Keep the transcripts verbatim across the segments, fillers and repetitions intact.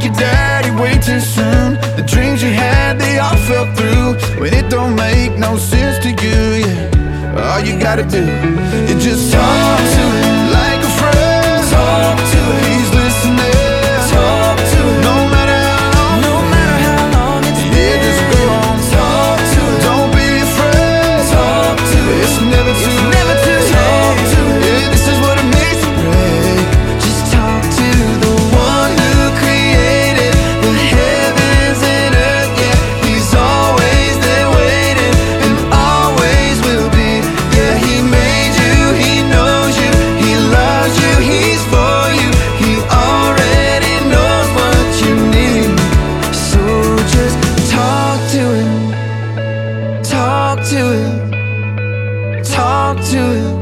your daddy way too soon. The dreams you had, they all fell through. When it don't make no sense to you, yeah, all you gotta do is just talk to him like a friend. Talk to him, he's listening. Talk to him, no matter how long, no matter how long it's been. Yeah, just go on, talk to him. Don't be afraid, talk to him. It's never too late. Never too late. Talk to him. Yeah, this is what it makes you pray. Just talk to the one who created the heavens and earth. Yeah, he's always there waiting and always will be. Yeah, he made you, he knows you, he loves you, he's for you. He already knows what you need. So just talk to him, talk to him, talk to him.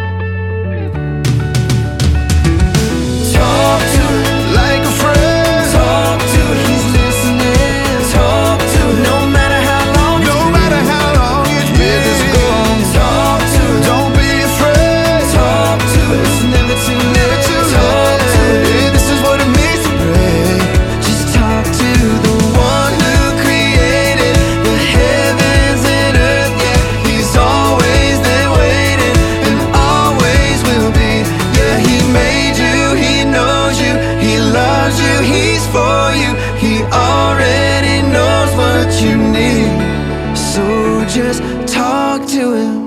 Talk to him like a friend. Talk to him, he's listening. Talk to him, no matter how long, no matter how long it's been. Just go on, talk to him. Don't be afraid. Talk to him, it's never too late. Talk to him, yeah, this is what it means to pray. Just talk to the one who created the heavens and earth. Yeah, he's always there waiting and always will be. Yeah, he made you, he knows you, he loves you, he's for you. He already knows what you need. So just talk to him.